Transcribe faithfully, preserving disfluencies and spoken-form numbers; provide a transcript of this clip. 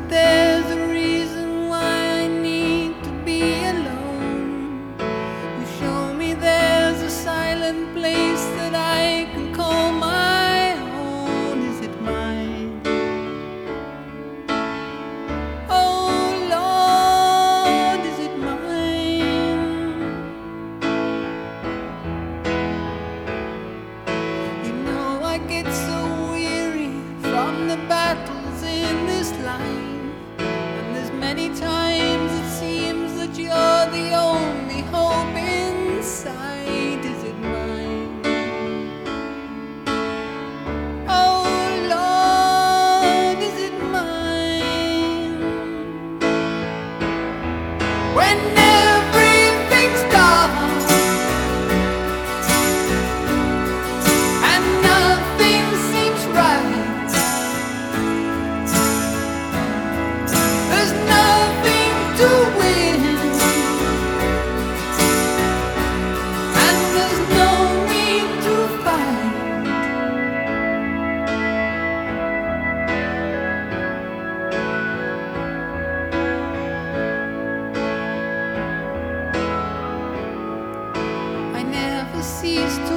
there's a reason why I need to be alone. You show me there's a silent place that I can call my own. Is it mine? Oh Lord, is it mine? You know I get so weary from the battles in this life, and there's many times it seems that you're the only hope in sight. Is it mine? Oh Lord, is it mine? When everything's dark and nothing seems right, there's nothing to win, and there's no need to fight. I never cease to